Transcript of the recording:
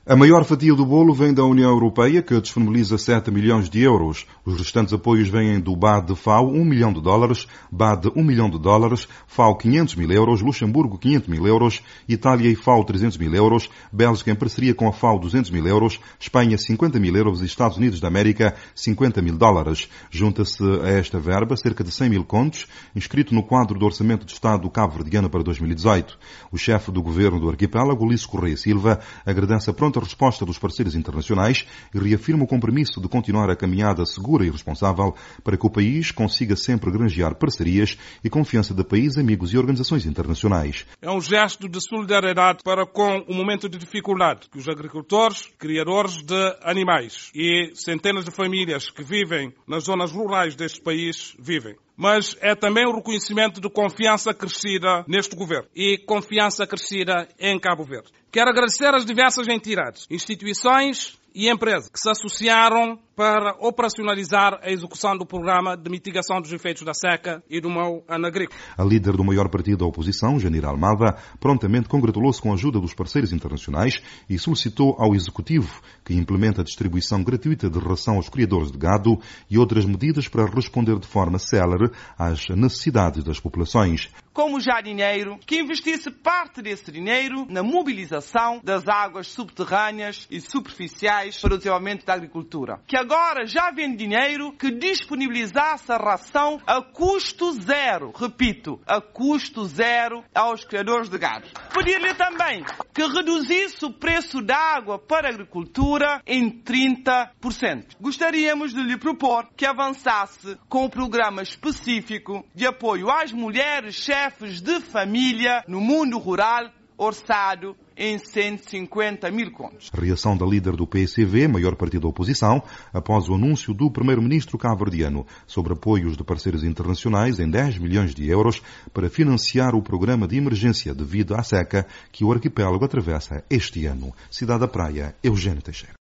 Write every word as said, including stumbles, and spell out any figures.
A maior fatia do bolo vem da União Europeia, que disponibiliza sete milhões de euros. Os restantes apoios vêm do B A D F A O, um milhão de dólares, B A D um milhão de dólares, F A O quinhentos mil euros, Luxemburgo quinhentos mil euros, Itália e F A O trezentos mil euros, Bélgica em parceria com a F A O duzentos mil euros, Espanha cinquenta mil euros e Estados Unidos da América cinquenta mil dólares. Junta-se a esta verba cerca de cem mil contos, inscrito no quadro do Orçamento de Estado cabo-verdiano para dois mil e dezoito. O chefe do governo do arquipélago, Ulisses Correia Silva, agradece a pronta a resposta dos parceiros internacionais e reafirma o compromisso de continuar a caminhada segura e responsável para que o país consiga sempre granjear parcerias e confiança de países, amigos e organizações internacionais. É um gesto de solidariedade para com o momento de dificuldade que os agricultores, criadores de animais e centenas de famílias que vivem nas zonas rurais deste país vivem. Mas é também o reconhecimento de confiança crescida neste governo e confiança crescida em Cabo Verde. Quero agradecer às diversas entidades, instituições e empresas que se associaram para operacionalizar a execução do programa de mitigação dos efeitos da seca e do mau ano agrícola. A líder do maior partido da oposição, Janira Almada, prontamente congratulou-se com a ajuda dos parceiros internacionais e solicitou ao Executivo que implemente a distribuição gratuita de ração aos criadores de gado e outras medidas para responder de forma célere às necessidades das populações. Como já dinheiro, que investisse parte desse dinheiro na mobilização das águas subterrâneas e superficiais para o desenvolvimento da agricultura. Que agora já vem dinheiro que disponibilizasse a ração a custo zero, repito, a custo zero aos criadores de gado. Pedir-lhe também que reduzisse o preço da água para a agricultura em trinta por cento. Gostaríamos de lhe propor que avançasse com um programa específico de apoio às mulheres chefes de família no mundo rural, orçado em cento e cinquenta mil contos. Reação da líder do P C V, maior partido da oposição, após o anúncio do primeiro-ministro cabo-verdiano sobre apoios de parceiros internacionais em dez milhões de euros para financiar o programa de emergência devido à seca que o arquipélago atravessa este ano. Cidade da Praia, Eugênio Teixeira.